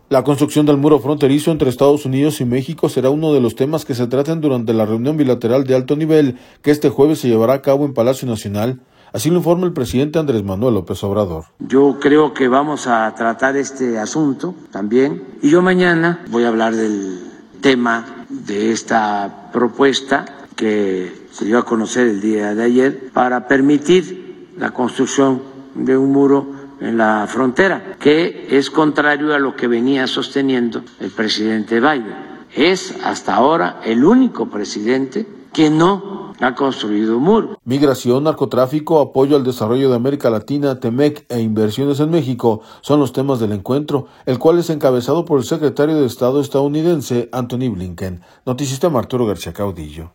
La construcción del muro fronterizo entre Estados Unidos y México será uno de los temas que se traten durante la reunión bilateral de alto nivel que este jueves se llevará a cabo en Palacio Nacional. Así lo informa el presidente Andrés Manuel López Obrador. Yo creo que vamos a tratar este asunto también y yo mañana voy a hablar del tema de esta propuesta que se dio a conocer el día de ayer para permitir la construcción de un muro en la frontera, que es contrario a lo que venía sosteniendo el presidente Biden. Es hasta ahora el único presidente que no ha construido un muro. Migración, narcotráfico, apoyo al desarrollo de América Latina, TEMEC e inversiones en México son los temas del encuentro, el cual es encabezado por el secretario de Estado estadounidense Antony Blinken. Noticista Arturo García Caudillo.